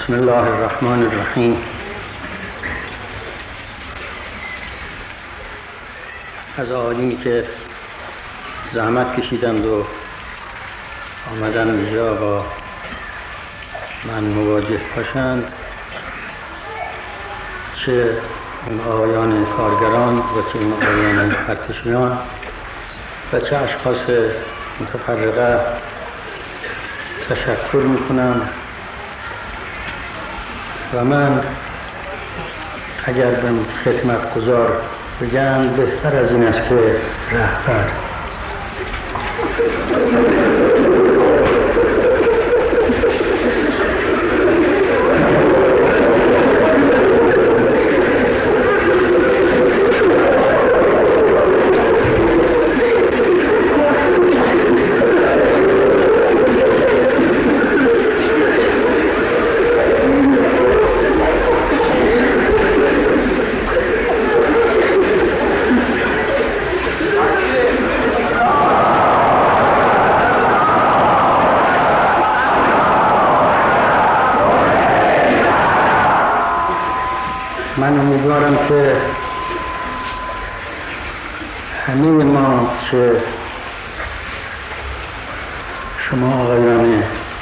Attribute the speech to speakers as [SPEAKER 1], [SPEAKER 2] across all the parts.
[SPEAKER 1] بسم الله الرحمن الرحیم. از آقایونی که زحمت کشیدند و آمدن اینجا با من مواجه باشند، چه اون آقایان کارگران و چه اون آقایان ارتشیان و چه اشخاص متفرقه، تشکر میکنم. و من اگر به خدمتگزار بگم بهتر از این است که رهبر. من امیدوارم که همه ما، که شما آقایان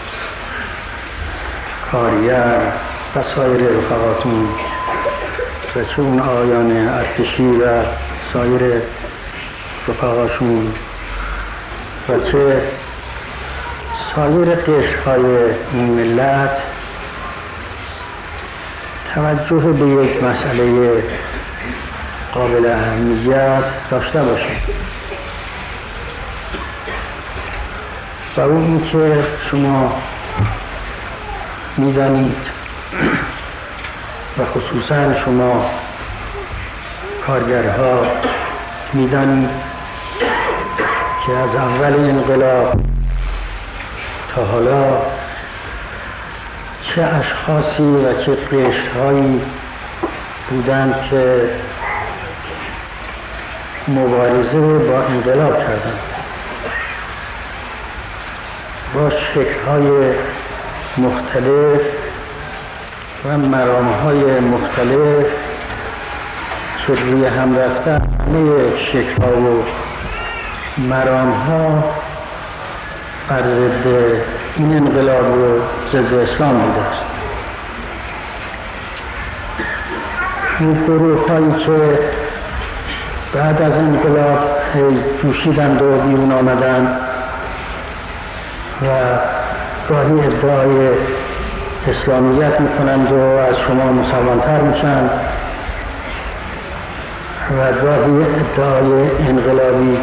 [SPEAKER 1] کارگر و سایر رفقاتون و چه اون آقایان ارتشی و سایر رفقاشون و چه سایر قشرهای این ملت توجه به یک مسئله قابل اهمیت داشته باشید، و اون این که شما میدانید و خصوصا شما کارگرها میدانید که از اول انقلاب تا حالا چه اشخاصی و چه قشرهایی بودند که مبارزه با انقلاب کردند با شکل‌های مختلف و مرام‌های مختلف که روی هم رفتن. همه شکل‌ها و مرام‌ها بر ضد این انقلاب و ضد اسلام بوده است. این گروه‌هایی که بعد از انقلاب جوشیدند و بیرون آمدند و گاهی ادعای اسلامیت میکنند و از شما مسلمان‌تر میشند و گاهی ادعای انقلابی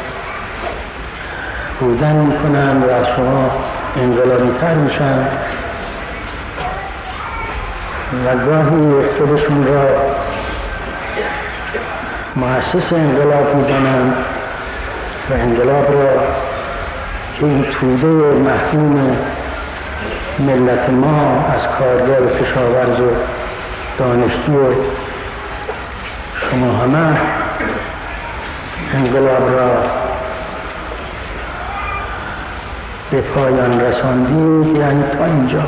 [SPEAKER 1] بودن میکنند و از شما انقلابی تر میشند و گاهی خودشون را مؤسس انقلاب میدانند و انقلاب را که این توده محکوم ملت ما از کارگر و کشاورز و دانشجو و شما همه انقلاب را به پایان رساندید، یعنی تا اینجا،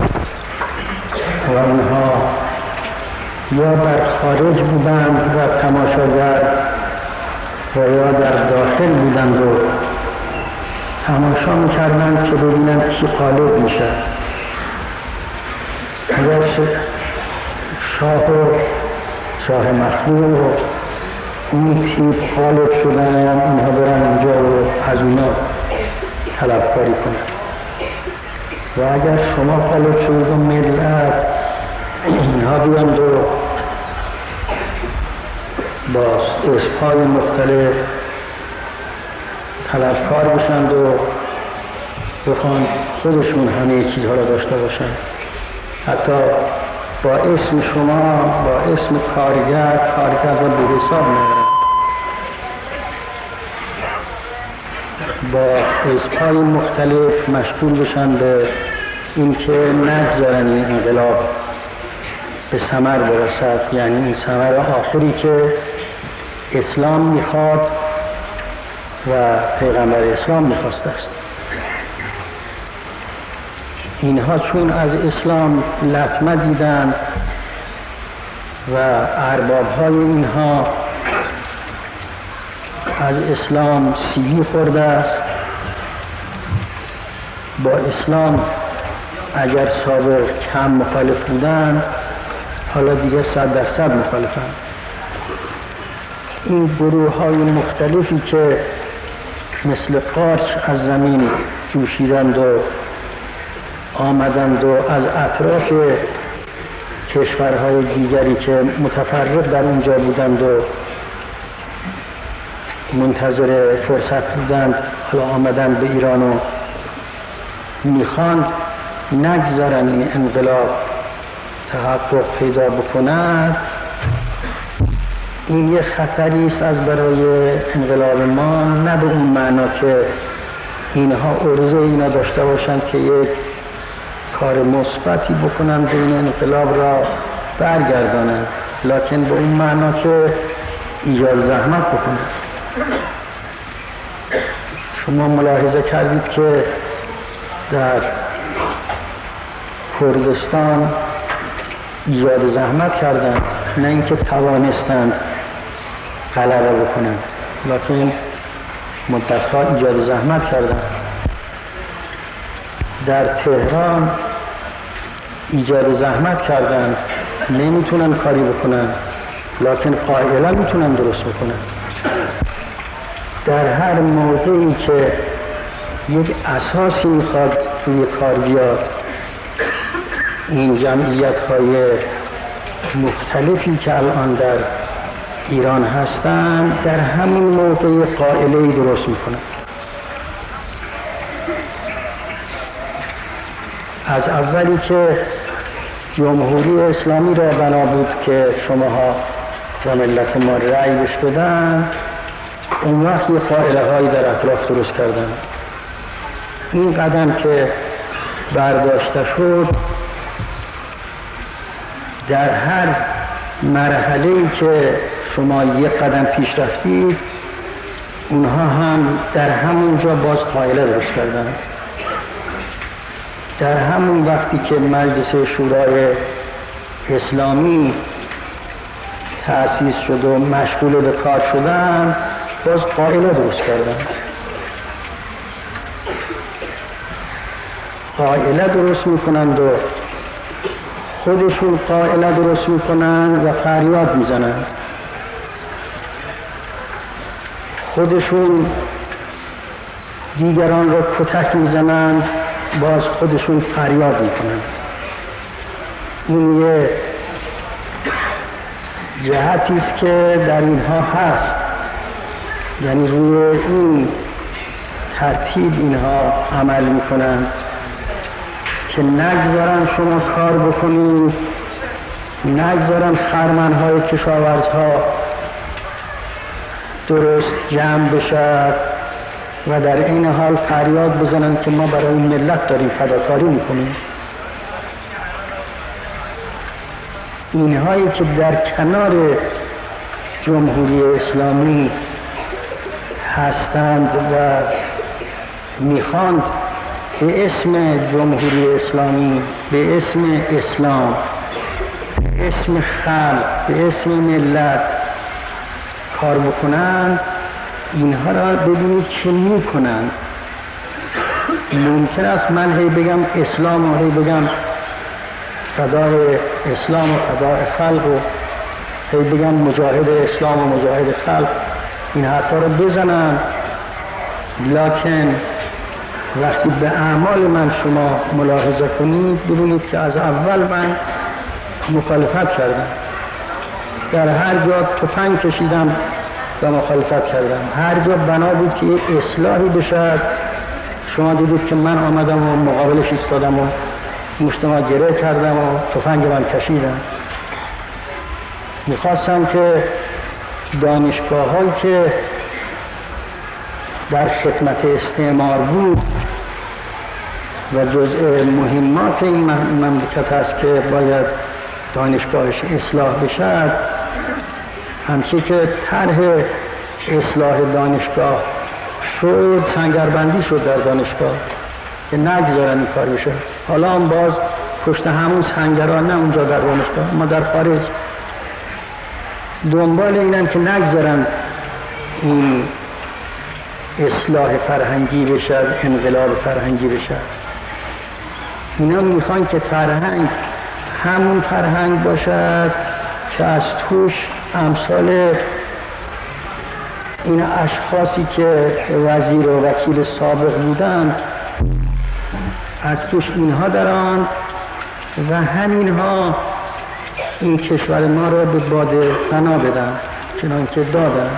[SPEAKER 1] و اونها یا در خارج بودند و تماشاگر و یا در داخل بودند و تماشا میکردند که ببینند کی غالب میشه. اگر شاه مخلوع و این تیپ غالب شدن، اینها برن اونجا و از اونا طلبکاری کنند. و اگر شما غالب شدید و ملت اینها بیاند و با اسم‌های مختلف طلبکار بشند و بخوان خودشون همه چیزها را داشته باشند، حتی با اسم شما، با اسم کارگر را به حساب نگیرند، با اسم‌های مختلف مشغول بشن به این که نگذارن این انقلاب به ثمر برسد، یعنی این ثمر آخری که اسلام میخواد و پیغمبر اسلام میخواسته است. اینها چون از اسلام لطمه دیدند و ارباب‌های اینها از اسلام سیلی خورده است، با اسلام اگر سابق کم مخالف بودند حالا دیگه 100% مخالفند. این گروه‌های مختلفی که مثل قارچ از زمین جوشیدند و آمدند و از اطراف کشورهای دیگری که متفرق در اونجا بودند و منتظر فرصت بودند حالا آمدند به ایران و میخواند نگذارن این انقلاب تحقق پیدا بکند. این یه خطری است از برای انقلاب ما، نه به اون معنا که اینها عرضه اینا داشته باشند که یک کار مثبتی بکنند و این انقلاب را برگردانند، لکن به اون معنا که ایجاد زحمت بکنند. شما ملاحظه کردید که در کردستان ایجاد زحمت کردند، نه اینکه توانستند غلبه بکنند، لکن مدت‌ها ایجاد زحمت کردند. در تهران ایجاد زحمت کردند، نمیتونن کاری بکنن، لکن قائلا میتونن درست بکنن. در هر موقعی که یک اساسی میخواد روی کار بیاد، این جمعیت‌های مختلفی که الان در ایران هستند در همین موقع قائله‌ای درست میکنند. از اولی که جمهوری اسلامی را بنا بود که شماها و ملت ما رأی بهش بدن، اون وقت یه قائله هایی در اطراف درست کردن. این قدم که برداشته شد در هر مرحله‌ای که شما یک قدم پیش رفتید، اونها هم در همونجا باز قائله درست کردن. در همون وقتی که مجلس شورای اسلامی تأسیس شد و مشغول به کار شدن، باز قائله درست کردن. قائله درست میکنند و خودشون قائله درست میکنند و فریاد میزنند، خودشون دیگران را کتک میزنند، باز خودشون فریاد میکنند. این یه جهتی است که در اینها هست، یعنی روی این ترتیب اینها عمل میکنند که نگذارن شما کار بکنید، نگذارن خرمنهای کشاورزها درست جمع بشد و در این حال فریاد بزنن که ما برای این ملت داریم فداکاری میکنیم. اینهایی که در کنار جمهوری اسلامی هستند و میخواند به اسم جمهوری اسلامی، به اسم اسلام، به اسم خلق، به اسم ملت کار بکنند، اینها را ببینید چه میکنند. ممکن است من هی بگم اسلام و هی بگم فدای اسلام و فدای خلق و هی بگم مجاهد اسلام و مجاهد خلق، این حرفا را بزنم، لکن وقتی به اعمال من شما ملاحظه کنید ببینید که از اول من مخالفت کردم، در هر جا تفنگ کشیدم و مخالفت کردم، هر جا بنا بود که یک اصلاحی بشد. شما دیدید که من آمدم و مقابلش ایستادم و مشتما گره کردم و تفنگ من کشیدم. میخواستم که دانشگاه هایی که در خدمت استعمار بود و جزء مهمات این مملکت است که باید دانشگاهش اصلاح بشد، همچنین که طرح اصلاح دانشگاه شد، سنگربندی شد در دانشگاه. که نگذارن این کار بشه. حالا هم باز پشت همون سنگران، نه اونجا در دانشگاه، ما در خارج دنبال اینن که نگذارن این اصلاح فرهنگی بشه، انقلاب فرهنگی بشه. اینا میخوان که فرهنگ همون فرهنگ باشد که از توش امثال این اشخاصی که وزیر و وکیل سابق بودند از توش اینها درآمد و همینها این کشور ما را به باد فنا بدن، چنان که دادن.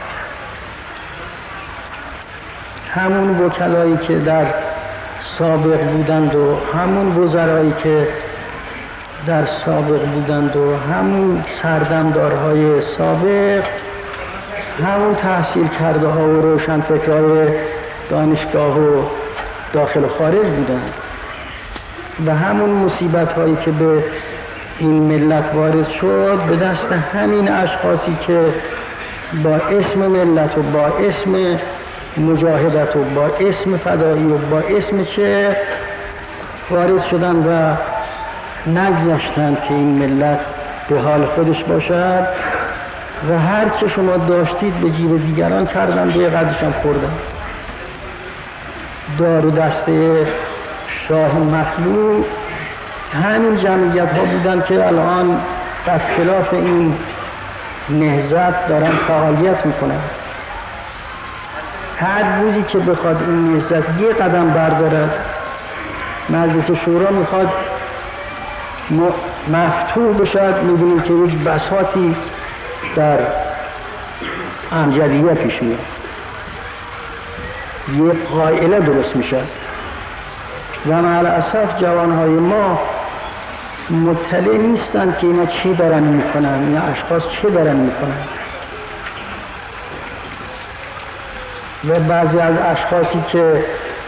[SPEAKER 1] همون وکلایی که در سابق بودند و همون وزرایی که در سابق بودند و همون سردمدارهای سابق، همون تحصیل کرده ها و روشنفکرهای دانشگاه و داخل و خارج بودند و همون مصیبت هایی که به این ملت وارد شد به دست همین اشخاصی که با اسم ملت و با اسم مجاهدت و با اسم فدایی و با اسم چه وارد شدن و نگذاشتند که این ملت به حال خودش باشد و هر چه شما داشتید به جیب دیگران کردن، به قدرشان خوردن. دار و دسته شاه مخلوع همین جمعیت ها بودن که الان در خلاف این نهضت دارن فعالیت میکنن. هر روزی که بخواد این نهضت یه قدم بردارد، مجلس شورا میخواد مفتوح بشد، میبینیم که یک بساطی در امجدیه پیش میاد، یک قائله درست میشد و مع الاسف جوانهای ما مطلع نیستند که اینا چی دارن میکنن، این اشخاص چی دارن میکنن. و بعضی از اشخاصی که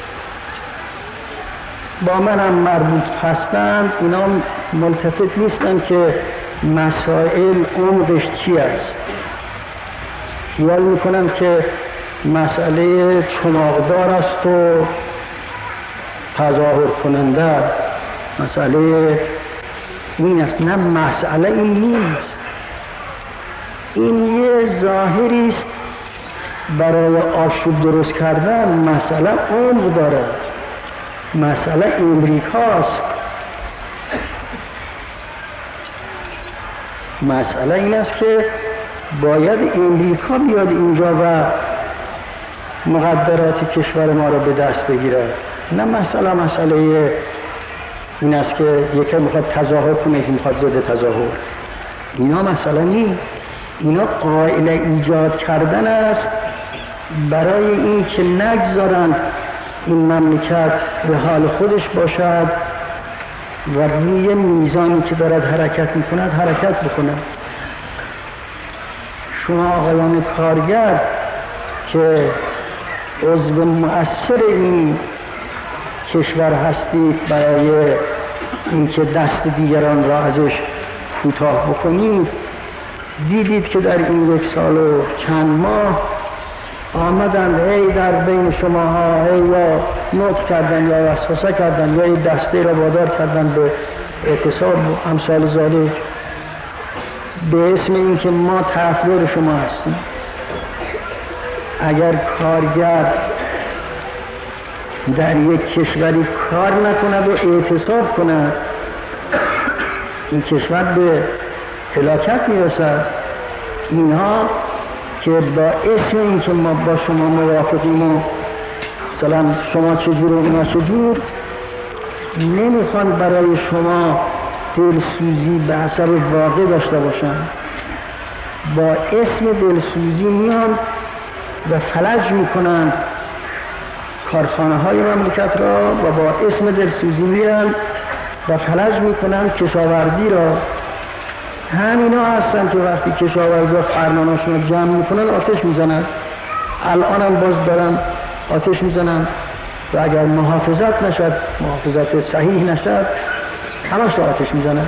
[SPEAKER 1] با من هم مربوط هستند اینا ملتفت نیستند که مسائل عمقش چی است. خیال میکنن که مسئله چماقدار است و تظاهر کننده، مسئله این است. نه، مسئله این نیست. این یه ظاهری است برای آشوب درست کردن. مسئله عمق داره. مسئله امریکاست. مسئله این است که باید امریکا بیاد اینجا و مقدرات کشور ما را به دست بگیرد. نه مسئله این است که یکی میخواد تظاهر کنه، یکی میخواد ضد تظاهر. اینا مسئله نیست. اینا قائله ایجاد کردن است برای این که نگذارند این مملکت به حال خودش باشد و روی میزانی که دارد حرکت میکند حرکت بکند. شما آقایان کارگر که عضو مؤثر این کشور هستید، برای اینکه دست دیگران را ازش کوتاه بکنید، دیدید که در این 1 سال و چند ماه آمدن هی در بین شما ها هی یا نطق کردن یا وسوسه کردن یا دسته را وادار کردن به اعتصاب و امثال ذالک به اسم اینکه ما طرفدار شما هستیم. اگر کارگر در یک کشوری کار نکند و اعتصاب کند، این کشور به هلاکت میرسد. اینها که با اسم این که ما با شما موافقیم و مثلا شما چجور و اینا چجور، نمیخوان برای شما دلسوزی به حسب واقع داشته باشند. با اسم دلسوزی میان و فلج میکنند کارخانه های مملکت را و با اسم دلسوزی میان و فلج میکنند کشاورزی را. همینا هستن که وقتی کشاورزی فرماناشون رو جمع میکنن آتش میزنن. الان هم باز دارن آتش میزنن و اگر محافظت نشد، محافظت صحیح نشد، همش آتش میزنن.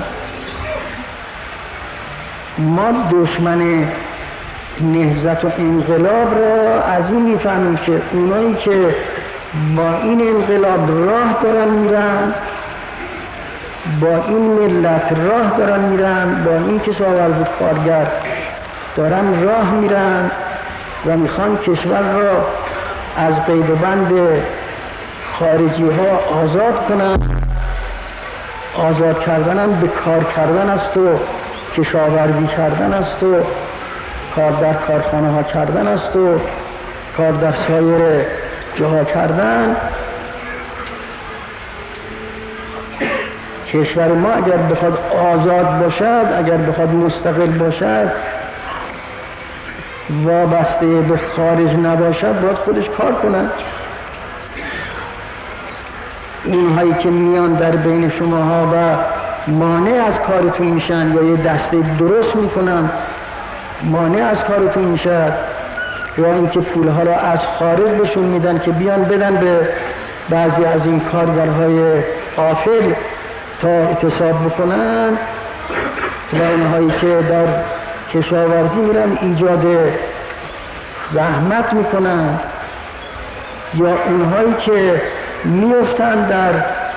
[SPEAKER 1] ما دشمن نهضت و انقلاب را از این میفهمیم که اونایی که با این انقلاب راه دارن میرن، با این ملت راه دارن میرن، با این کشاورز و کارگر دارن راه میرن و میخوان کشور را از قید و بند خارجی ها آزاد کنن. آزاد کردن به کار کردن است و کشاورزی کردن است و کار در کارخانه ها کردن است و کار در سایر جاها کردن. کشور ما اگر بخواد آزاد باشد، اگر بخواد مستقل باشد، وابسته به خارج نباشد، باید خودش کار کنند. اینهایی که میان در بین شماها و مانع از کارتون میشن یا یه دسته درست میکنن مانع از کارتون میشد، یا اینکه پولها را از خارج بهشون میدن که بیان بدن به بعضی از این کارگرهای غافل تا اعتصاب بکنن، و اونهایی که در کشاورزی میرن ایجاد زحمت میکنند، یا اونهایی که میفتن در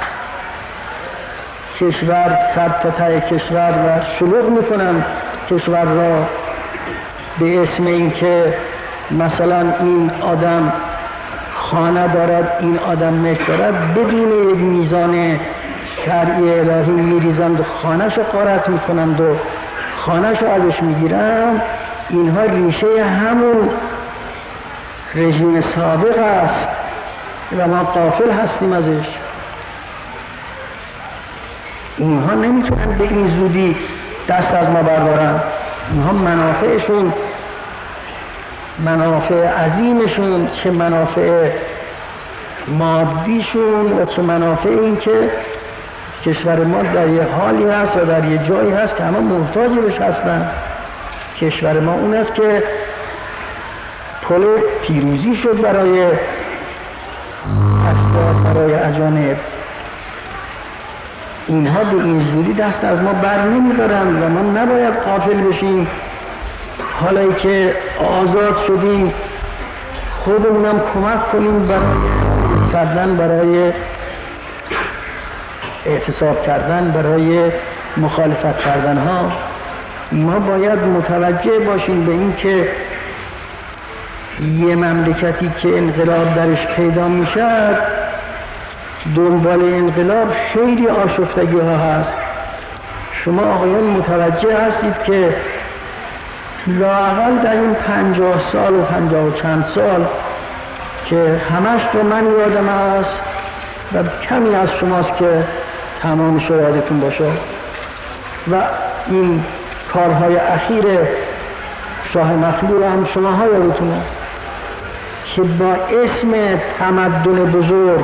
[SPEAKER 1] کشور سر تا ته کشور و شلوغ میکنن کشور را به اسم اینکه مثلا این آدم خانه دارد، این آدم ملک دارد، بدون یک میزان شرعی الهی میریزند و خانه‌شو غارت میکنند و خانه‌شو ازش میگیرند. اینها ریشه همون رژیم سابق است و ما غافل هستیم ازش. اینها نمیتونن به این زودی دست از ما بردارن. اینها منافعشون، منافع عظیمشون، چه منافع مادیشون و چه منافع این که کشور ما در یه حالی هست و در یه جایی هست که همه محتاج بهش هستن. کشور ما اون است که پل پیروزی شد برای اشرار، برای اجانب. اینها به این زودی دست از ما بر نمیدارند و ما نباید غافل بشیم. حالا که آزاد شدیم خودمونم کمک کنیم برای اعتصاب کردن، برای مخالفت کردن ها. ما باید متوجه باشیم به این که یه مملکتی که انقلاب درش پیدا میشد، دنبال انقلاب خیلی آشفتگی ها هست. شما آقایان متوجه هستید که لااقل در این 50 سال و 50 و چند سال که همش تو من یادم است و کمی از شماست که تمامش یادتون باشه، و این کارهای اخیر شاه مخلوع هم شماها یادتون است که با اسم تمدن بزرگ،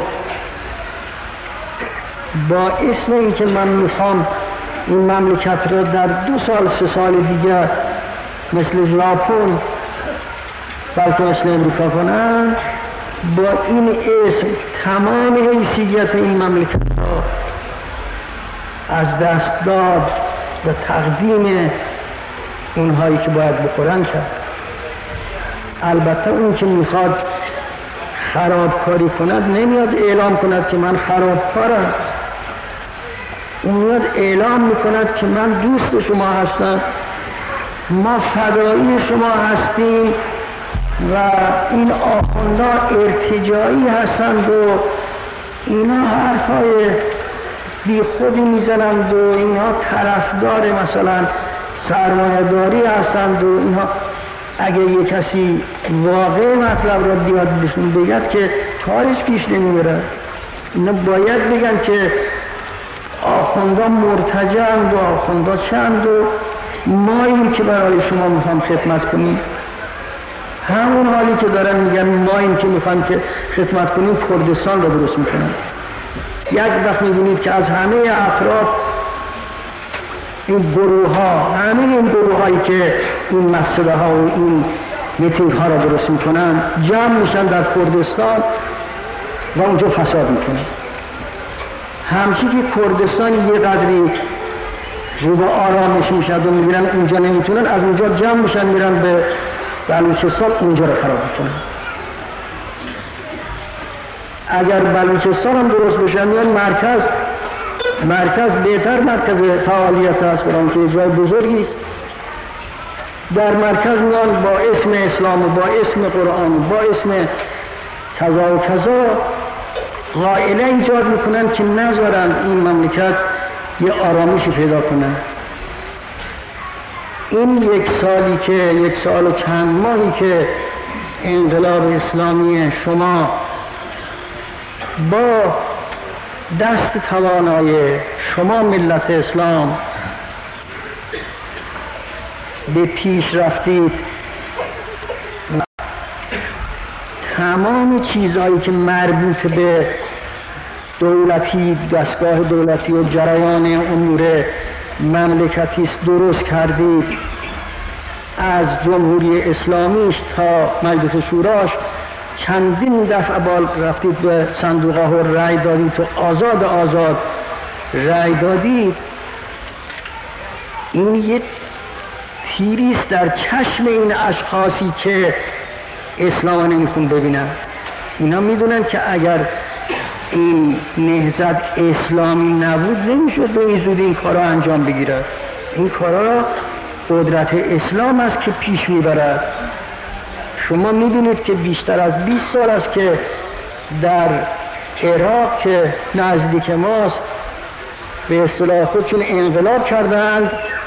[SPEAKER 1] با اسم این که من میخوام این مملکت را در 2 سال 3 سال دیگر مثل ژاپن بلکه مثل امریکا کنن، با این اسم تمام حیثیت این مملکت را از دست داد و تقدیم اونهایی که باید بخورن کرد. البته اون که میخواد خرابکاری کند نمیاد اعلام کند که من خرابکارم، اون میاد اعلام میکند که من دوست شما هستم، ما فدایی شما هستیم و این آخوندها ارتجاعی هستند و اینا حرفای بی خودی میزنند و اینها طرفدار مثلا سرمایه‌داری هستند و اینها. اگه یک کسی واقع مطلب را بیاد بهشون بگد که کارش پیش نمیبره. اینا باید بگن که آخوندها مرتجعند و آخوندها چند و ما این که برای شما میخوام خدمت کنیم. همون حالی که دارن میگن ما این که میخوام که خدمت کنیم کردستان را درست میکنن. یک وقت میبینید که از همه اطراف این گروه ها، همه این گروه هایی که این مسئله ها و این میتینگ ها را درست میکنن جمع میشن در کردستان و اونجا فساد میکنن. همچی که کردستان یه قدری رو به آرامش میشد و میبینن اونجا نمیتونن، از اونجا جمع میشن میرن به بلوچستان، اونجا رو خراب میکنن. اگر بلوچستان هم درست بشه میان مرکز بهتر مرکز فعالیت است، برای که جای بزرگی است. در مرکز میان با اسم اسلام و با اسم قرآن و با اسم کذا و کذا قائله ایجاد میکنن که نذارن این مملکت یه آرامشی پیدا کنه. این یک سال و چند ماهی که انقلاب اسلامی شما با دست توانای شما ملت اسلام به پیش رفتید، تمام چیزهایی که مربوط به دولتی، دستگاه دولتی و جریان امور مملکتی است درست کردید. از جمهوری اسلامیش تا مجلس شوراش چندین دفعه بال رفتید به صندوق ها رأی دادید و آزاد رأی دادید. این یه تیریست در چشم این اشخاصی که اسلام نمیخون ببینن. اینا میدونن که اگر این نهضت اسلامی نبود نمیشد به این زودی این کارا انجام بگیرد. این کارا قدرت اسلام است که پیش میبرد. شما میبینید که بیشتر از 20 سال است که در عراق که نزدیک ماست به اصطلاح خودشون انقلاب کردند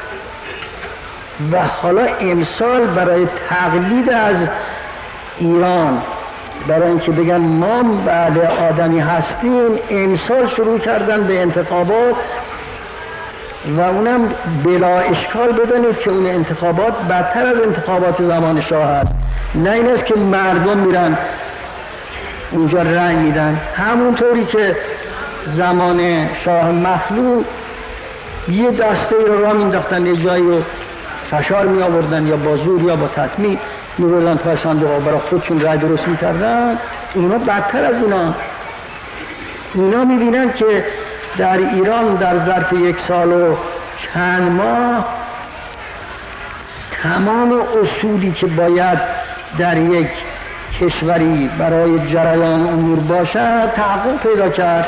[SPEAKER 1] و حالا امسال برای تقلید از ایران، برای اینکه بگن ما بعد آدمی هستیم، امسال شروع کردن به انتخابات و اونم بلا اشکال بدانید که اون انتخابات بدتر از انتخابات زمان شاه هست. نه این است که مردم میرن اونجا رأی میدن، همونطوری که زمان شاه مخلوع یه دسته رو راه مینداختن، یه جایی رو فشار می آوردن یا با زور یا با تطمیع می‌بردن پای صندوق برای خودشون رأی درست می‌کردن. اونا بدتر از اینا می‌بینن که در ایران در ظرف 1 سال و چند ماه تمام اصولی که باید در یک کشوری برای جریان امور باشد تحقق پیدا کرد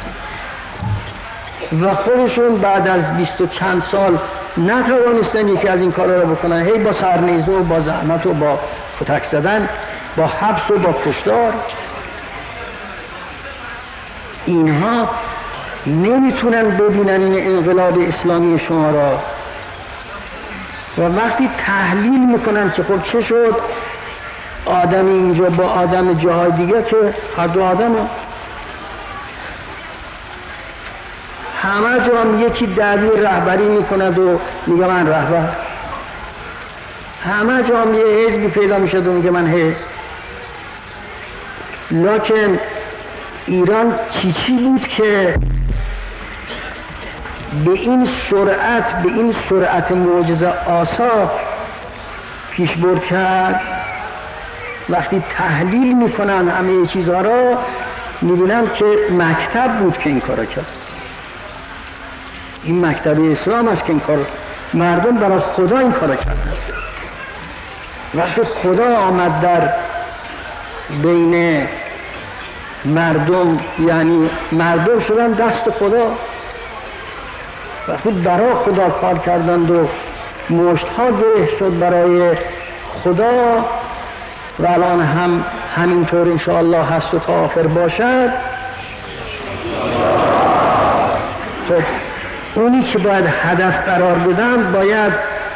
[SPEAKER 1] و خودشون بعد از 20 و چند سال نتوانستن یکی از این کارا رو بکنن. هی با سرنیزه و با زحمت و با کتک زدن، با حبس و با کشتار، اینها نمیتونن ببینن این انقلاب اسلامی شما را. و وقتی تحلیل میکنن که خب چه شد آدم اینجا با آدم جاهای دیگه که هر دو آدم همه جا هم یکی دعوی رهبری میکند و میگه من رهبر، همه جا هم یه حزبی پیدا میشد و میگه من حزب. لکن ایران چی بود که به این سرعت معجزه آسا پیش برد کرد؟ وقتی تحلیل میکنن همه چیزها را میبینن که مکتب بود که این کارا کرد. این مکتب اسلام است که این کار، مردم برای خدا این کارا کردن. وقتی خدا آمد در بین مردم، یعنی مردم شدن دست خدا، وقتی برای خدا کار کردند و مشتها گره شد برای خدا و الان هم همینطور انشاءالله هست و تا آخر باشد. خب اونی که باید هدف قرار بدن باید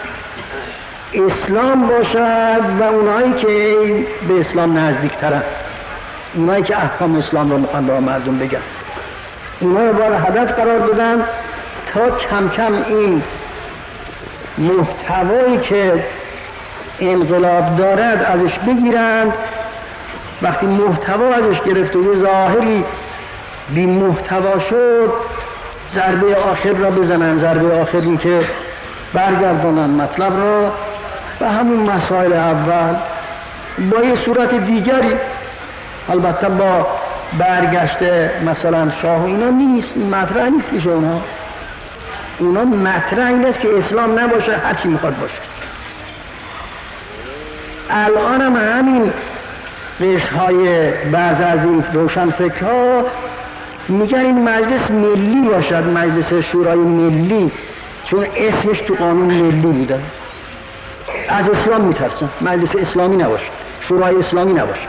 [SPEAKER 1] اسلام باشد و اونایی که به اسلام نزدیک ترن، اونایی که احکام اسلام رو میخوان به مردم بگن، اونا رو باید هدف قرار بدن تا کم کم این محتوایی که انقلاب دارد ازش بگیرند. وقتی محتوا ازش گرفت و یه ظاهری بی محتوا شد، ضربه آخر را بزنن. ضربه آخر این که برگردانن مطلب را و همون مسائل اول با یه صورت دیگری، البته با برگشته مثلا شاه و اینا نیست، مطرح نیست بشه. اونا مطرح این است که اسلام نباشه، هر چی میخواد باشه. الان هم همین قشرهای بعض از این روشنفکرها میگن این مجلس ملی باشد، مجلس شورای ملی، چون اسمش تو قانون ملی بوده. از اسلام میترسن، مجلس اسلامی نباشد، شورای اسلامی نباشد.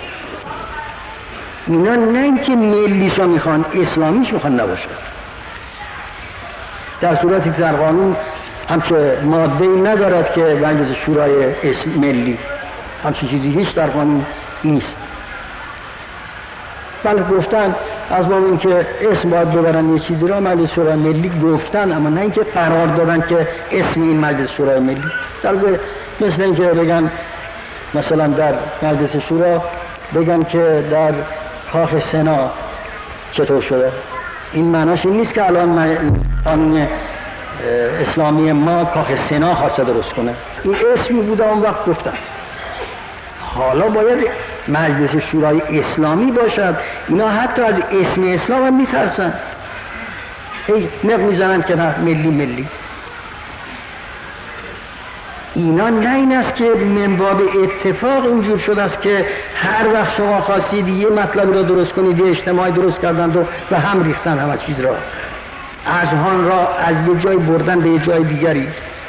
[SPEAKER 1] اینا نه اینکه ملیشا میخوان، اسلامیش میخوان نباشد. در صورتی که در قانون همچه ماده‌ای ندارد که مجلس شورای ملی، همچه چیزی هیچ در قانون نیست. بله گفتن از باب اینکه اسم باید ببرن یه چیزی را مجلس شورای ملی گفتن، اما نه اینکه قرار دادن که اسم این مجلس شورای ملی. در مثل اینکه بگن مثلا در مجلس شورا بگن که در کاخ سنا چطور شده، این معناش این نیست که الان قانون اسلامی ما کاخ سنا خواسته درست کنه. این اسمی بوده اون وقت گفتن. حالا باید مجلس شورای اسلامی باشد. اینا حتی از اسم اسلام هم میترسن، هی نق میزنن که نه ملی. اینا نه این است که من باب اتفاق اینجور شده است که هر وقت شما خواستید یه مطلب را درست کنید، یه اجتماعی درست کردند و به هم ریختن همه چیز را، اذهان را از یه جای بردن به یه جای دیگری.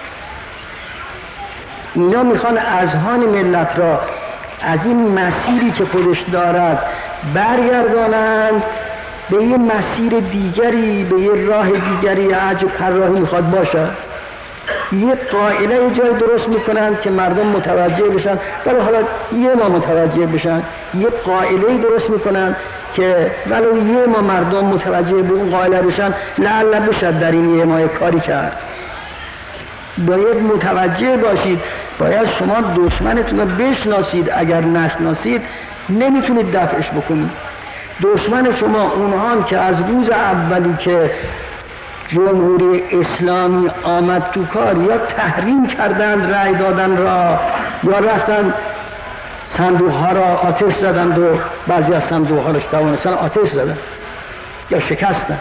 [SPEAKER 1] اینا میخوان اذهان ملت را از این مسیری که خودش دارد برگردانند به یه مسیر دیگری، به یه راه دیگری، عجب هر راهی میخواد باشد. یه قائله یه جای درست میکنن که مردم متوجه بشن، ولی حالا یه ما متوجه بشن. یه قائله درست میکنن که ولی یه ما مردم متوجه به اون قائله بشن، لعل بشد در این یه ما کاری کرد. باید متوجه باشید، باید شما دشمنتون رو بشناسید. اگر نشناسید نمیتونید دفعش بکنید. دشمن شما اونهان که از روز اولی که جمهوری اسلامی آمد تو کار یا تحریم کردند رأی دادن را، یا رفتن صندوق ها را آتش زدند و بعضی از صندوق ها را توانستن آتش زدند یا شکستند.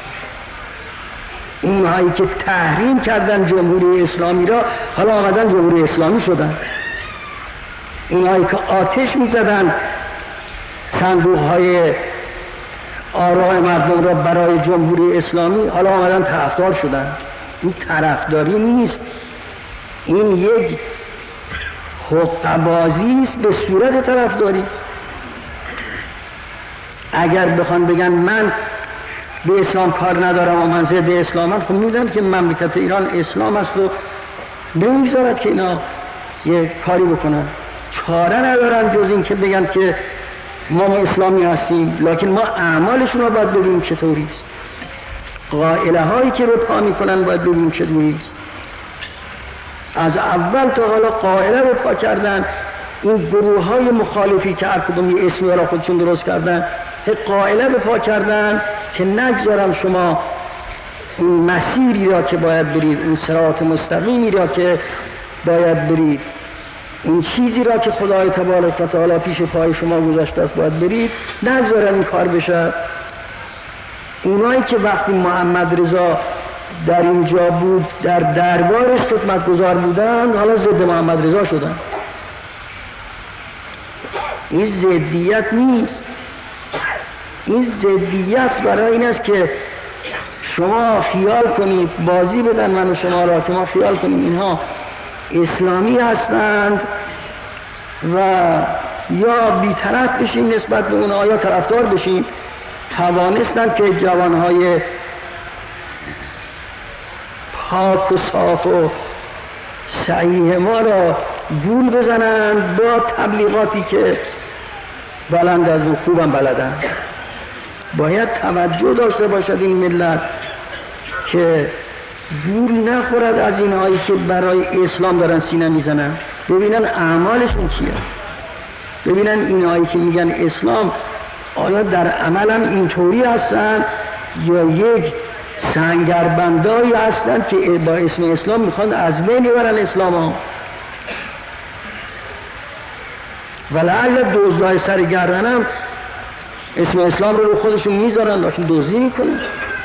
[SPEAKER 1] اونهایی که تحریم کردن جمهوری اسلامی را حالا آمدن جمهوری اسلامی شدن. اینهایی که آتش می زدن صندوق های آراء مردم را برای جمهوری اسلامی حالا آمدن طرفدار شدن. این طرفداری نیست، این یک حقه‌بازی است به صورت طرفداری. اگر بخوان بگن من به اسلام کار ندارم و من ضد اسلامم، خب میدونم که مملکت ایران اسلام است و نمیذارد که اینا یه کاری بکنن. چاره ندارن جز این که بگن که ما اسلامی هستیم، لکن ما اعمالشون رو باید ببینیم چطوری است. قائله هایی که رو پا میکنن باید ببینیم چطوری است. از اول تا حالا قائله رو پا کردن. این گروه های مخالفی که هر کدوم یه اسمی را خودشون درست کردن، قائله رو پا کردن که نگذارم شما این مسیری را که باید برید، این صراط مستقیمی را که باید برید، این چیزی را که خدای تبارک و تعالی پیش پای شما گذاشته است باید برید، نگذارن این کار بشه. اونایی که وقتی محمد رضا در اینجا بود در دربارش خدمتگزار بودن، حالا ضد محمد رضا شدن. این ضدیت نیست. این ضدیت برای این است که شما خیال کنید، بازی بدن من و شما را که ما خیال کنیم اینها اسلامی هستند و یا بی‌طرف بشیم نسبت به اونها یا طرفدار بشیم. توانستند که جوانهای پاک و صاف و صحیح ما را گول بزنند با تبلیغاتی که بلند از و خوبم بلدن. باید توجه داشته باشد این ملت که گول نخورد از اینهایی که برای اسلام دارن سینه میزنن. ببینن اعمالشون چیه، ببینن اینهایی که میگن اسلام آیا در عمل هم اینطوری هستن یا یک سنگربندایی هستن که با اسم اسلام میخوان از بین ببرن اسلام ها. ولعل دزدای سر گردن هم اسم اسلام رو خودشون میذارن لکن دزدی میکنن.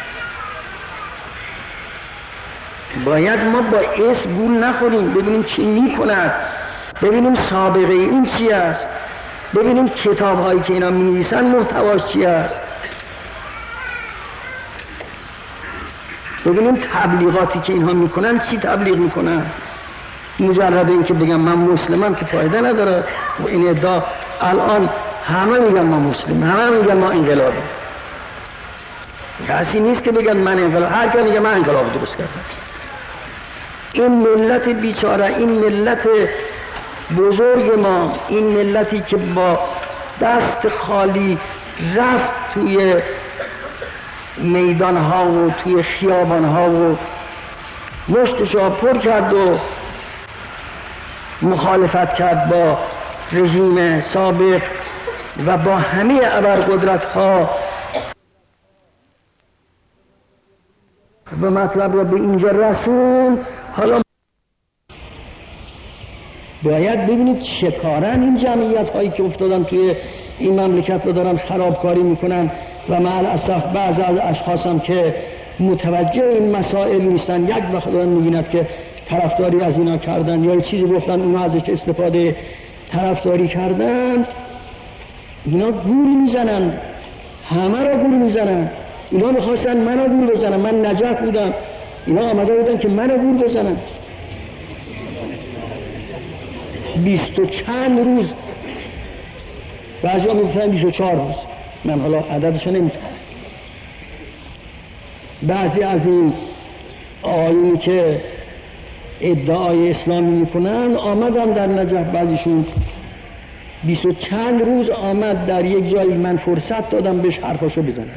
[SPEAKER 1] باید ما با اسم گول نخوریم، ببینیم چی میکنن، ببینیم سابقه این چی است. ببینیم کتاب هایی که اینا می نویسن محتواش چی است، ببینیم تبلیغاتی که اینها میکنن چی تبلیغ میکنن. مجرد این که بگم من مسلمم که فایده نداره. و این ادعا الان همه میگن ما مسلم، همه میگن ما انقلابی. کسی نیست که بگن من انقلاب، هر که میگه من انقلاب درست کردم. این ملت بیچاره، این ملت بزرگ ما، این ملتی که با دست خالی رفت توی میدان ها و توی خیابان ها و مشتشو پر کرد و مخالفت کرد با رژیم سابق و با همه ابرقدرت ها و مطلب را به اینجا رسون. حالا باید ببینید چه کارن این جمعیت هایی که افتادن توی این مملکت رو دارن خرابکاری میکنن و مع الاسف بعض از اشخاص هم که متوجه این مسائل نیستن، یک وقت دارن میبیند که طرفداری از اینا کردن یا چیزی گفتن اونا ازش استفاده طرفداری کردن، اینا گول میزنن، همه را گول میزنن. اینا میخواستن منو گول بزنن، من نجف بودم، اینا آمده بودن که منو گول بزنن. 20 و چند روز، بعضی ها میگفتن 24 روز، من حالا عددش نمیتونم. بعضی از این آیونی که ادعای اسلامی میکنن آمدن در نجف، بعضیشون 20 و چند روز آمد در یک جایی، من فرصت دادم بهش حرفاشو بزنم.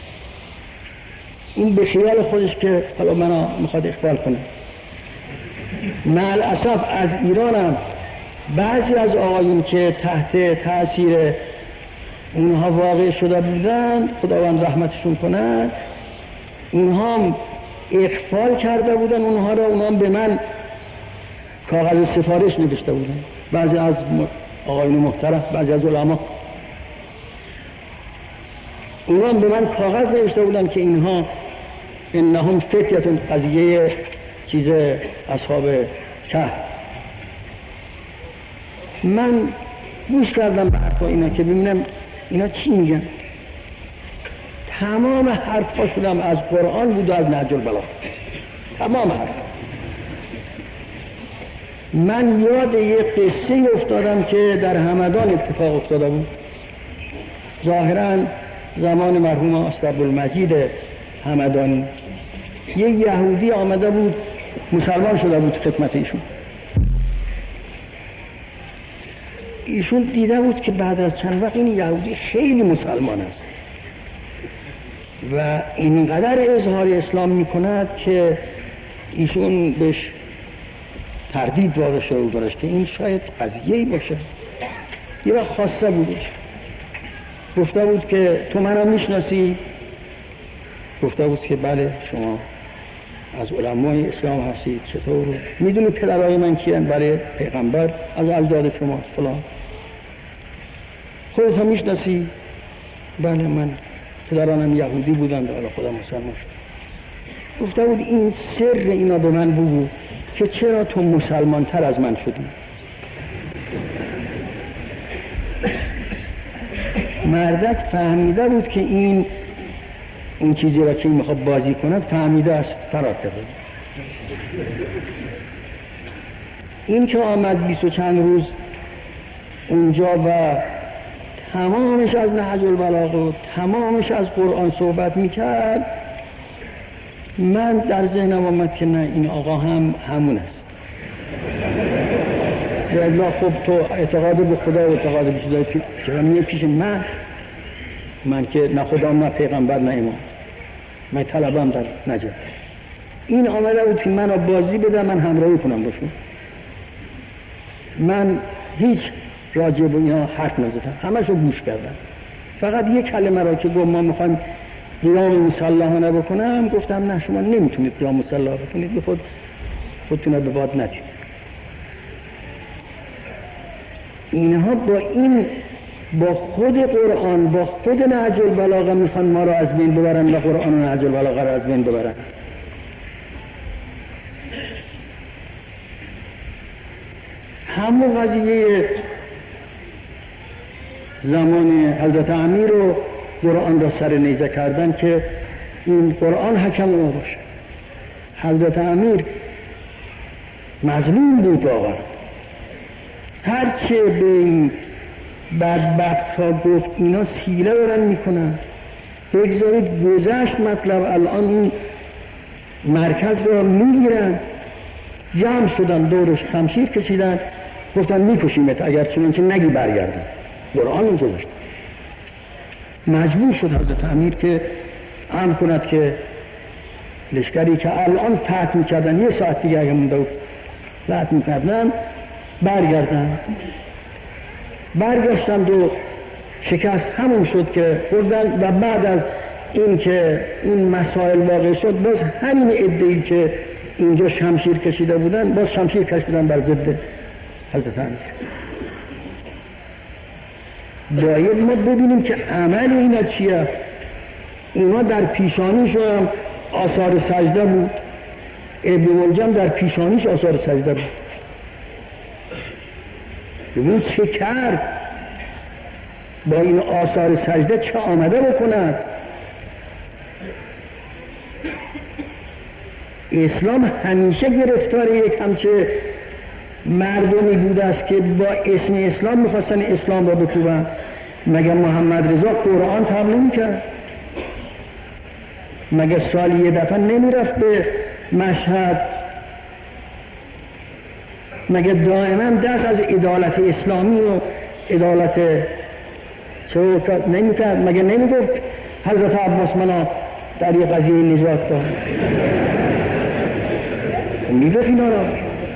[SPEAKER 1] این به خیال خودش که حالا منو میخواد اخفال کنه. مع الاسف از ایرانم بعضی از آقایون که تحت تاثیر اونها واقع شده بودن، خداوند رحمتشون کنه، اونها هم اخفال کرده بودن اونها را، اونها هم به من کاغذ سفارش نوشته بودن. بعضی از آقایون محترم، بعضی از علما، اونها هم به من کاغذ نوشته بودن که اینها انهم فتیتون، قضیه چیز اصحاب کهف. من گوش کردم به حرفا اینا که ببینم اینا چی میگن. تمام حرفا شدم از قرآن بود و از نهج البلاغه، تمام حرف. من یاد یک قصه افتادم که در همدان اتفاق افتاده بود. ظاهرا زمان مرحوم استعبدالمجید همدانی یه یهودی آمده بود، مسلمان شده بود خدمت ایشون دیده بود که بعد از چند وقت این یهودی خیلی مسلمان است و اینقدر اظهار اسلام میکند که ایشون بهش تردید واقع شده بود که این شاید قضیه‌ای باشه. یه وقت خواسته بودش، گفته بود که تو منو میشناسی؟ گفته بود که بله، شما از علمای اسلام هستید، چطور؟ میدونی پدرای من کیان؟ برای پیغمبر از اجداد شما فلان. خودت هم میشناسی؟ بله، من پدرانم یهودی بودن، حالا خودم مسلمان شدم. گفته بود این سر اینا به من بگو که چرا تو مسلمان تر از من شدی. مردک فهمیده بود که این چیزی را که میخواد بازی کند فهمیده است، فرار کرده. این که آمد 20 و چند روز اونجا و تمامش از نهج البلاغه و تمامش از قرآن صحبت میکرد، من در ذهنم آمد که نه، این آقا هم همون است. یا خب تو اعتقاد به خدا و اعتقاد به چیزایی که چرا میگه پیش من که نه خدا نه پیغمبر نه امام، من طلبم در نجف. این آمده بود که من را بازی بده، من همراهی کنم باشون. من هیچ راجع به اینا حرف نزدم، همشو گوش کردم. فقط یک کلمه را که گفت ما میخوایم قیام مسلحانه بکنم، گفتم نه، شما نمیتونید قیام مسلح بکنید، خودتون به باد ندید. اینها با خود قرآن، با خود نهج البلاغه میخوان ما را از بین ببرن و قرآن و نهج البلاغه را از بین ببرن. همون قضیه زمان حضرت امیر رو قرآن را سر نیزه کردن که این قرآن حکم ما باشد. حضرت امیر مظلوم بود واقعا. هرچه به این بدبخت ها گفت اینا سیله دارن میکنن، بگذارید گذشت مطلب، الان این مرکز را میگیرن. جمع شدن دورش خمشیر کشیدن، گفتن میکشیمت اگر چنانچه نگی برگردن. قرآن رو گذاشت. مجبور شد حضرت امیر که امر کند که لشکری که الان فتح میکردن، یه ساعت دیگه اگه مونده بود فتح میکردن، برگشتند و شکست همون شد که خوردن. و بعد از این که این مسائل واقع شد، باز همین عده‌ای که اینجا شمشیر کشیده بودن باز شمشیر کشیدن بر ضد حضرت امیر. باید ما ببینیم که عمل اینا چیه. اونا در پیشانیشون هم آثار سجده بود، ابن ملجم در پیشانیش آثار سجده بود. ببین چه کرد با این آثار سجده، چه آمده بکند. اسلام همیشه گرفتار یک همچه مردمی بوده است که با اسم اسلام میخواستن اسلام را بکوبن. مگر محمد رضا قرآن تبلیغ میکرد؟ مگر سالی یه دفعه نمیرفت به مشهد؟ مگر دائما دست از عدالت اسلامی و عدالت چه نمیکرد؟ مگر نمیگفت حضرت عباس منا در یه قضیه نجات داد؟ میگفت اینا را.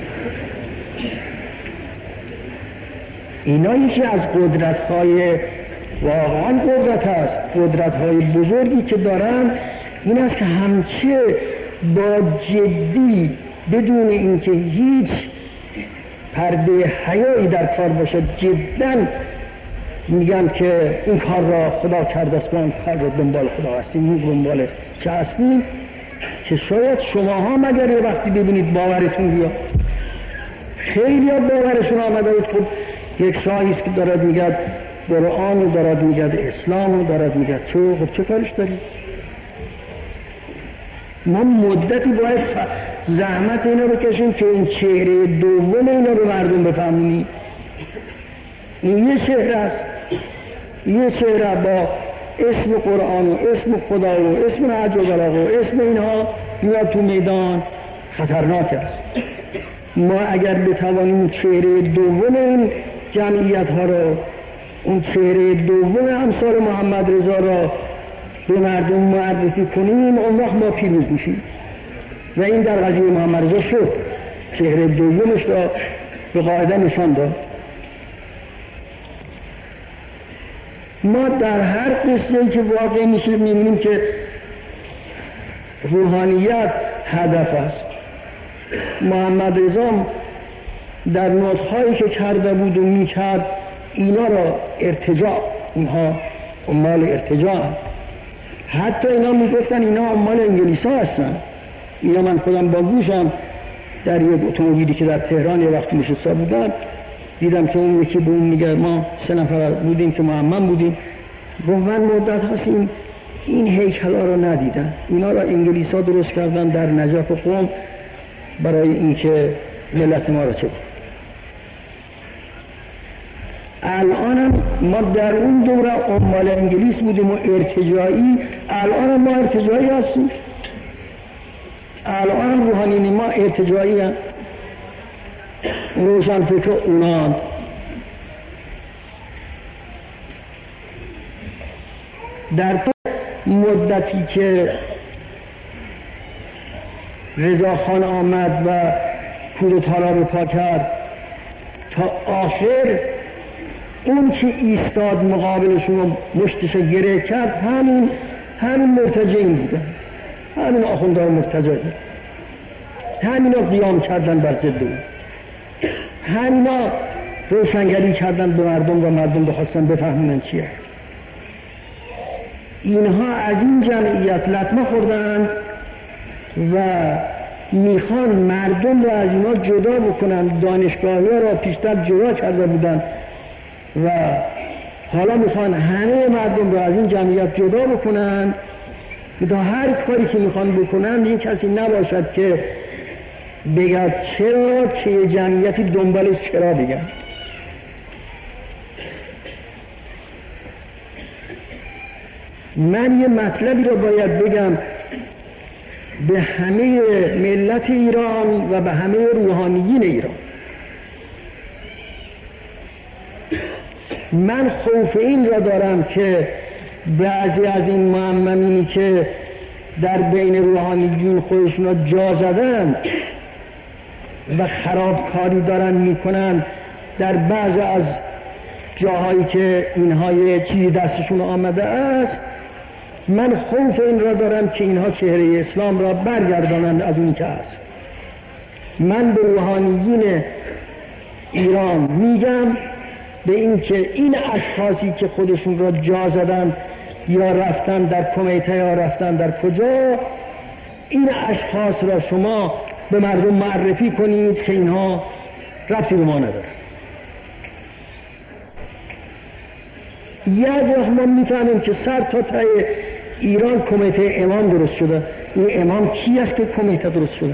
[SPEAKER 1] اینا یکی از قدرت‌های واقعا قدرت است، قدرت‌های بزرگی که دارن این است که همچه با جدی بدون اینکه هیچ پرده حیایی در کار باشه جداً میگن که این کار را خدا کرده است، ما این کار را دنبال خدا هستیم، این دنبال چه هستیم که شاید شماها مگر یه وقتی ببینید باورتون بیاد. خیلی ها باورشون آمده بود خب یک شاهی است که دارد میگد قرآن رو دارد میگد اسلام رو دارد میگد خب چه کارش دارید؟ ما مدتی باید زحمت اینا بکشیم که این چهره دوم اینا رو مردم بفهمونی. این یه چهره است، یه چهره با اسم قرآن و اسم خدا و اسم نهج البلاغه و اسم اینها میاد تو میدان، خطرناک است. ما اگر بتوانیم چهره دوم این جمعیت ها را، اون چهره دوم امثال محمد رضا را به مردم معرفی کنیم، اون وقت ما پیروز میشیم. و این در قضیه محمد رضا شد، چهره دومش را به قاعده نشان داد. ما در هر قصه‌ای که واقع میشه میبینیم که روحانیت هدف است. محمد رضا در نطق‌هایی که کرده بود و میکرد اینا را ارتجاع، اینها عمال ارتجاع، حتی اینا میگفتن اینا عمال انگلیس ها هستن. اینا من خودم با گوشم در یک اتومبیلی که در تهران یه وقتی نشسته بودم دیدم که اون یکی به اون میگه ما 3 نفر بودیم که معمم بودیم، گفت من مدت هست این هیکل ها رو ندیدم، اینا را انگلیس ها درست کردن در نجف و قم برای اینکه ملت ما را چه بود. الان ما در اون دوره عمال انگلیس بودیم و ارتجاعی، الان ما ارتجاعی هستیم، الان روحانیین ما ارتجاعی هم روشن فکر اونان. در مدتی که رضا خان آمد و کودتا را بپا کرد تا آخر اون که ایستاد مقابلشون و مشتش گره کرد همین مرتجعین بودن، همین آخوندار مرتجع بود، همینا قیام کردن بر ضد اون، همینا روشنگری کردن به مردم و مردم بخواستن بفهمونن چیه. اینها از این جمعیت لطمه خوردند و میخوان مردم را از اینا جدا بکنن. دانشگاهی را پیشتر جدا کرده بودن و حالا میخوان همه مردم رو از این جمعیت جدا بکنن، تا هر کاری که میخوان بکنن یک کسی نباشد که بگه چرا، که یه جمعیتی دنبالش چرا بگن. من یه مطلبی رو باید بگم به همه ملت ایران و به همه روحانیین ایران. من خوف این را دارم که بعضی از این معممینی که در بین روحانیون خودشون را جا زدند و خرابکاری دارن میکنن در بعض از جاهایی که اینها یه چیزی دستشون آمده است، من خوف این را دارم که اینها چهره اسلام را برگردانند از اون که است. من به روحانیین ایران میگم به این که این اشخاصی که خودشون را جا زدن یا رفتن در کمیته یا رفتن در کجا، این اشخاص را شما به مردم معرفی کنید که اینها ربطی به ما ندارن. یه جا ما میفهمیم که سر تا ته ایران کمیته امام درست شده. این امام کی است که کمیته درست شده؟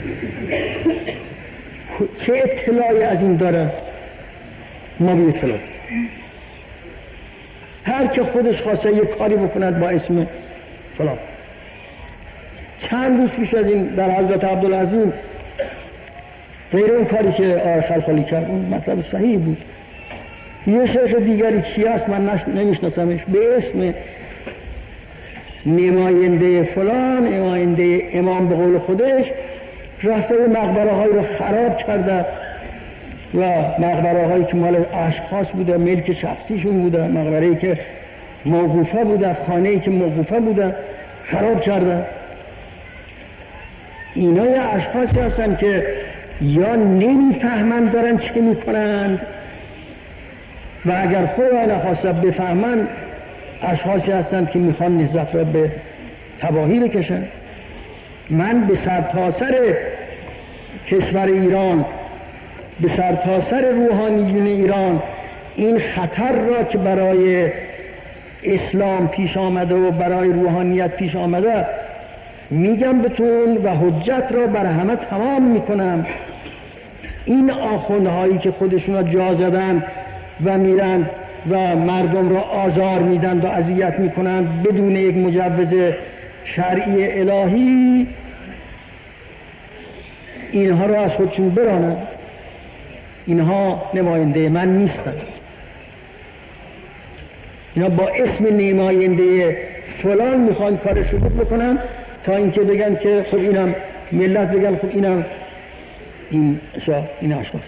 [SPEAKER 1] چه اطلاعی از این داره؟ ما بی اطلاع. هر که خودش خواسته یک کاری بکند با اسم فلان. چند روز پیش از این در حضرت عبدالعظیم غیر اون کاری که آقای خلخالی کرد، اون مطلب صحیح بود، یه شیخ دیگری کی است من نمیشناسمش، به اسم نماینده فلان، نماینده امام به قول خودش، رفته مقبره های رو خراب کرده و مقبره هایی که مال اشخاص بوده، ملک شخصیشون بوده، مقبره‌ای که موقوفه بوده، خانه‌ای که موقوفه بوده، خراب کرده. اینا یه اشخاصی هستن که یا نمیفهمند دارن چه میکنند و اگر خدا نخواسته بفهمند اشخاصی هستند که میخوان نهضت را به تباهی بکشن. من به سرتاسر کشور ایران، به سرتاسر روحانیون ایران این خطر را که برای اسلام پیش آمده و برای روحانیت پیش آمده میگم بهتون و حجت را بر همه تمام میکنم. این آخوندهایی که خودشون را جا زدن و میرن و مردم را آزار میدن و اذیت میکنن بدون یک مجوز شرعی الهی، اینها را از خودشون برانند. اینها نماینده من نیستند. اینا با اسم نماینده فلان میخوان کارش رو بکنن تا اینکه بگن که خب اینم ملت بگن خب اینم این اشخاص.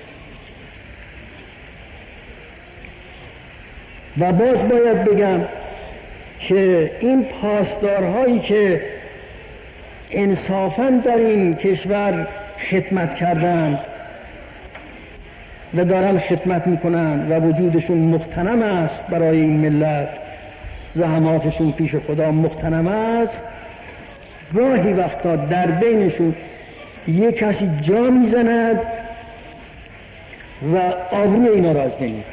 [SPEAKER 1] و باز باید بگم که این پاسدارهایی که انصافاً در این کشور خدمت کردند و دارن خدمت میکنن و وجودشون مغتنم است برای این ملت، زحماتشون پیش خدا مغتنم است، گاهی وقتا در بینشون یک کسی جا میزند و آبروی اینا را از بین میبرد.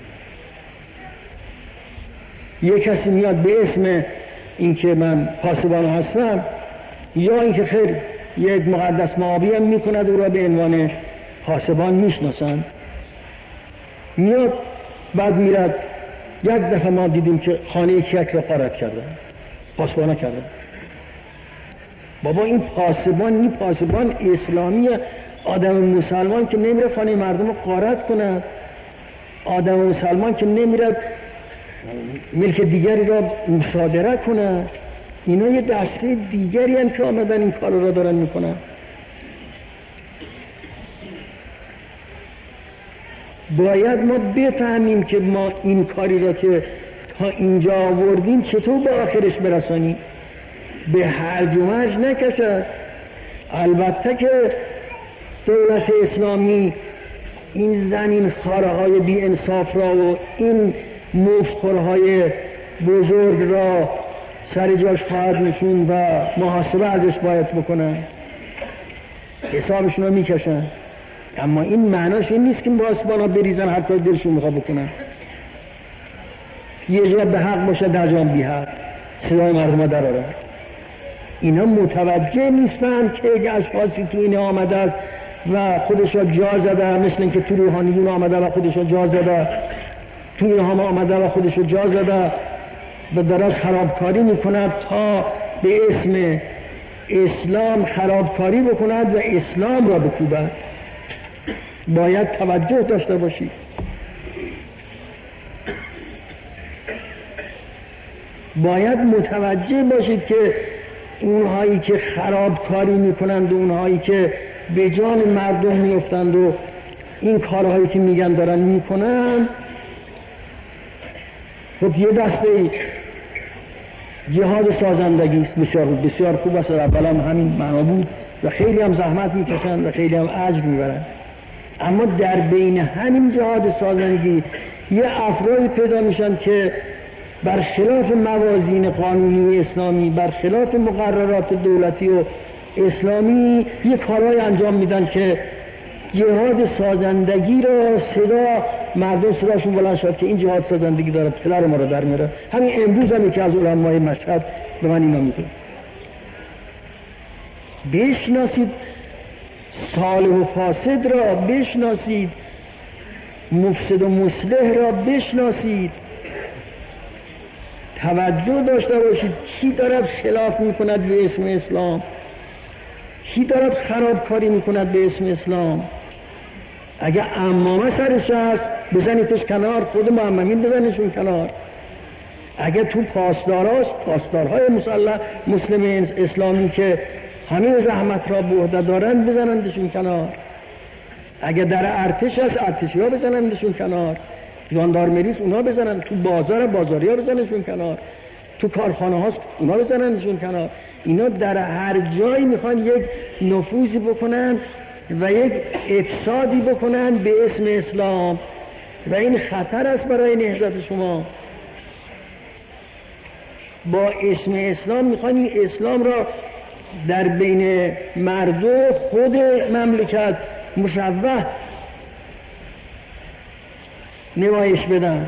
[SPEAKER 1] یک کسی میاد به اسم اینکه من پاسبان هستم یا اینکه خیر یک مقدس معابی هم میکند او را به عنوان پاسبان میشناسند، میاد بعد میرد. یک دفعه ما دیدیم که خانه یک را غارت کردن، پاسبانه کردن. بابا این پاسبان اسلامی، آدم مسلمان که نمیره خانه مردم رو غارت کنه، آدم مسلمان که نمیره ملک دیگری را مصادره کنه. اینا یه دسته دیگری هم که آمدن این کار را دارن میکنن. باید ما بفهمیم که ما این کاری را که تا اینجا آوردیم چطور به آخرش برسانیم، به هرج و مرج نکشد. البته که دولت اسلامی این زمین خاره های بی انصاف را و این مفتخورهای بزرگ را سر جاش خواهد نشون و محاسبه ازش باید بکنن، حسابشون رو میکشن. اما این معناش این نیست که پاسبانا بریزن هر کاری دلشون میخواد بکنن. یه جا به حق باشه در جا بی حق صدای مردم در آورد. اینا متوجه نیستن که اگه اشخاصی تو این آمده است و خودش را جا زده، مثل اینکه تو روحانیون آمده و خودش را جا زده، تو این هم آمده و خودش را جا زده و داره خرابکاری میکند تا به اسم اسلام خرابکاری بکند و اسلام را بکوبد. باید توجه داشته باشید. باید متوجه باشید که اونهایی که خرابکاری میکنند و اونهایی که به جان مردم میفتند و این کارهایی که میگن دارن میکنن، خب یه دسته جهاد سازندگی است. بسیار بسیار خوب است. اولا همین معنا بود و خیلی هم زحمت میکشند و خیلی هم اجر میبرند. اما در بین همین جهاد سازندگی یه افرادی پیدا میشن که برخلاف موازین قانونی اسلامی، برخلاف مقررات دولتی و اسلامی یه کارهای انجام میدن که جهاد سازندگی را مردم صداشون بلند شد که این جهاد سازندگی داره پدر ما رو در میاره. همین امروز هم یکی از علمای مشهد به من اینا میگه بشناسید صالح و فاسد را، بشناسید مفسد و مصلح را، بشناسید، توجه داشته باشید کی دارد خلاف میکند به اسم اسلام، کی دارد خرابکاری میکند به اسم اسلام. اگه عمامه سرش هست بزنیدش کنار، خود معممین بزنیشون کنار. اگه تو پاسداراست، پاسدارهای مسلم اسلامی که همه زحمت را به عهده دارن بزنندشون کنار. اگه در ارتش هست ارتشی ها بزنندشون کنار، ژاندارمریست اونا بزنن، تو بازاری ها بزنندشون کنار، تو کارخانه هاست اونا بزنندشون کنار. اینا در هر جایی میخوان یک نفوذی بکنن و یک افسادی بکنن به اسم اسلام و این خطر است برای نهضت شما. با اسم اسلام میخوان این اسلام را در بین مردم خود مملکت مشوه نمایش بدن،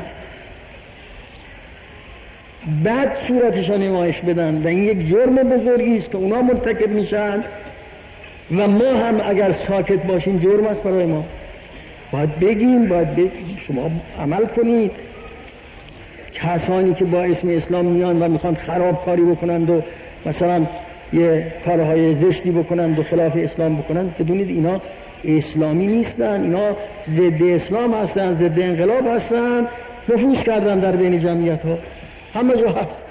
[SPEAKER 1] بعد صورتش را نمایش بدن و این یک جرم بزرگی است که اونا مرتکب میشن و ما هم اگر ساکت باشیم جرم است برای ما. باید بگیم شما عمل کنید. کسانی که با اسم اسلام میان و میخوان خرابکاری بکنند و مثلا یه کارهای زشتی بکنند و خلاف اسلام بکنند، بدونید اینا اسلامی نیستن، اینا ضد اسلام هستن، ضد انقلاب هستن، نفوذ کردن در بین جمعیت ها، همه جا هست.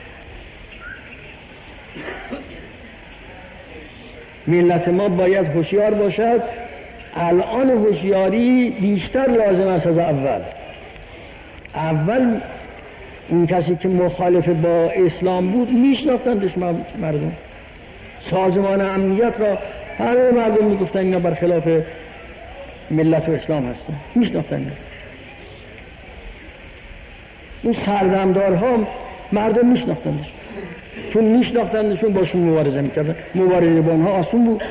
[SPEAKER 1] ملت ما باید هوشیار باشد. الان هوشیاری بیشتر لازم است از اول این کسی که مخالف با اسلام بود میشناختندش مردم، سازمان امنیت را همه مردم میگفتن اینا برخلاف ملت و اسلام هستن، میشناختن. اون سردمدارها مردم میشناختندش، چون میشناختندشون باشون مبارزه میکردن. مبارزه با اونها آسون بود.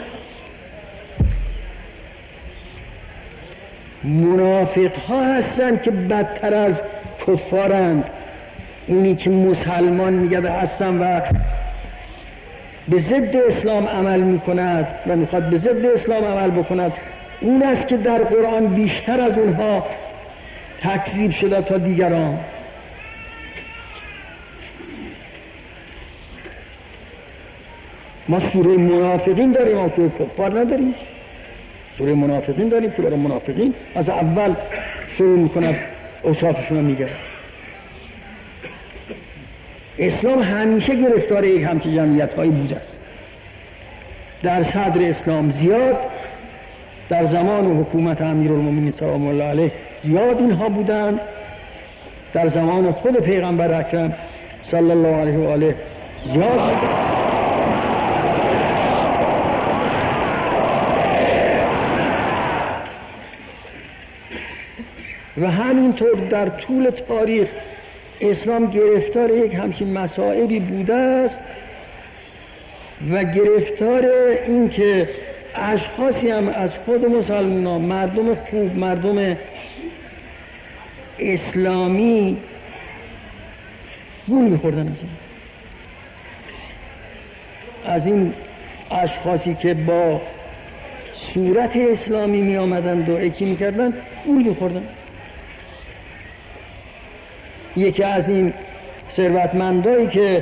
[SPEAKER 1] منافق ها هستن که بدتر از کفارند. اینی که مسلمان میگه هستن و به ضد اسلام عمل میکند و میخواد به ضد اسلام عمل بکند، اون است که در قرآن بیشتر از اونها تکذیب شده تا دیگران. ما سوره منافقین داریم، ما سوره کفار نداریم. سوره منافقین داریم که برای منافقین از اول شروع میکند اوصافشون رو میگه. اسلام همیشه گرفتار یک همچه جمعیت هایی بوده است. در صدر اسلام زیاد، در زمان حکومت امیرالمومنین سلام الله علیه زیاد اینها بودند، در زمان خود پیغمبر اکرم صلی الله علیه و آله زیاد بودند. و همینطور در طول تاریخ اسلام گرفتار یک همچین مسائلی بوده است و گرفتار این که اشخاصی هم از خود مسلمانان، مردم خوب، مردم اسلامی گول میخوردن از این اشخاصی که با صورت اسلامی می آمدند و اکی میکردن، گول میخوردن. یکی از این ثروتمندایی که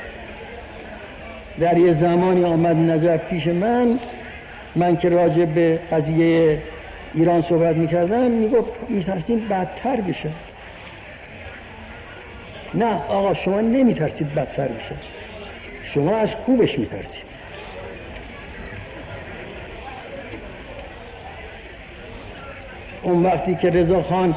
[SPEAKER 1] در یه زمانی آمد نجف پیش من که راجع به قضیه ایران صحبت میکردم، میگفت میترسیم بدتر بشه. نه آقا، شما نمیترسید بدتر بشه، شما از خوبش میترسید. اون وقتی که رضا خان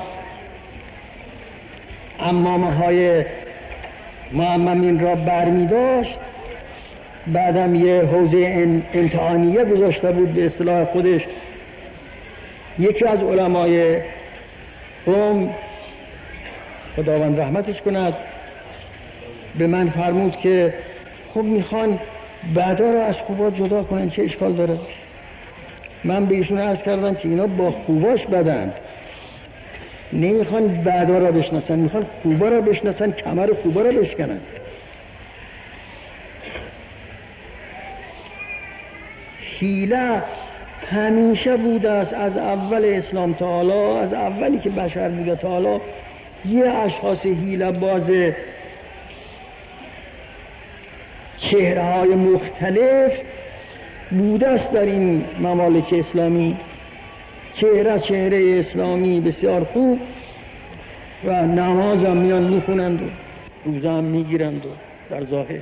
[SPEAKER 1] عمامه های معممین را برمی داشت، بعدم یه حوزه امتحانیه گذاشته بود به اصطلاح خودش، یکی از علمای قوم خداوند رحمتش کند به من فرمود که خب میخوان بعدا را از خوبا جدا کنن، چه اشکال داره؟ من به ایشون عرض کردم که اینا با خوباش بدند، نمیخوان بعدا را بشناسن، میخوان خوبا را بشناسن، کمر خوبا را بشکنن. حیله همیشه بوده است از اول اسلام تا حالا، از اولی که بشر بوده تا حالا، یه اشخاص حیله باز چهره های مختلف بوده است در این ممالک اسلامی. چهره اسلامی بسیار خوب و نماز هم میان میخونند و روزه هم میگیرند و در ظاهر،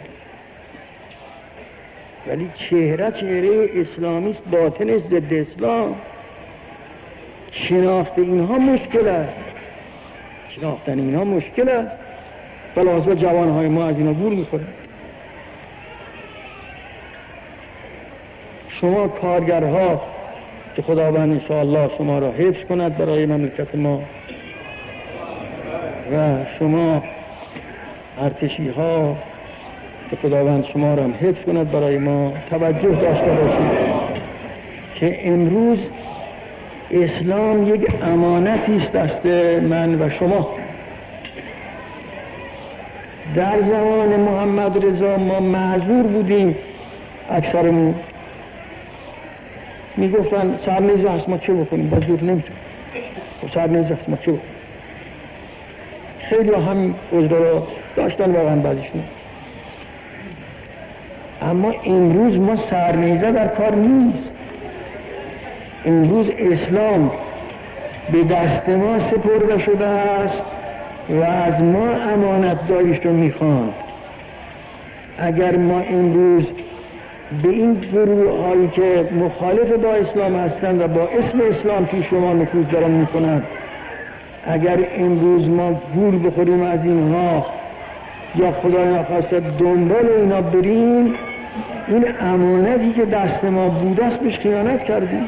[SPEAKER 1] ولی چهره اسلامی است، باطنش ضد اسلام. شناخت اینها مشکل است، شناختن اینها مشکل است. فلاسفه جوانهای ما از اینا گول میخورند. شما کارگرها که خداوند انشاءالله شما را حفظ کند برای مملکت ما، و شما ارتشی ها که خداوند شما را حفظ کند برای ما، توجه داشته باشید که امروز اسلام یک امانتی است دست من و شما. در زمان محمد رضا ما معذور بودیم، اکثرمون میگفتن سرنیزه هست ما چه بکنیم، با زور نمیتونیم، سرنیزه هست ما چه بکنیم. خیلی هم عذر را داشتن واقعا بعضیشون. اما امروز ما سرنیزه در کار نیست. امروز اسلام به دست ما سپرده شده است و از ما امانت داریش رو میخواند. اگر ما امروز به این گروه هایی که مخالف با اسلام هستند و با اسم اسلام توی شما نفوذ دارن میکنند، اگر امروز ما گول بخوریم از اینها یا خدا نخواسته دنبال اینا بریم، این امانتی که دست ما بوده است بهش خیانت کردیم.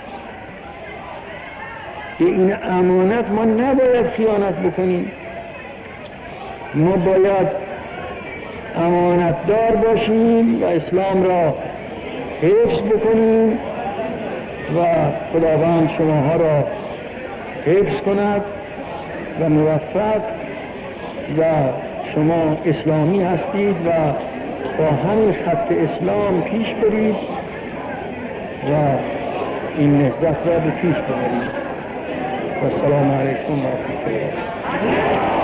[SPEAKER 1] به این امانت ما نباید خیانت بکنیم. ما باید امانت دار باشیم و اسلام را حفظ بکنیم و خداوند شماها را حفظ کند و موفق و شما اسلامی هستید و با همین خط اسلام پیش برید و این نهضت را به پیش ببرید. و السلام علیکم و رحمت الله.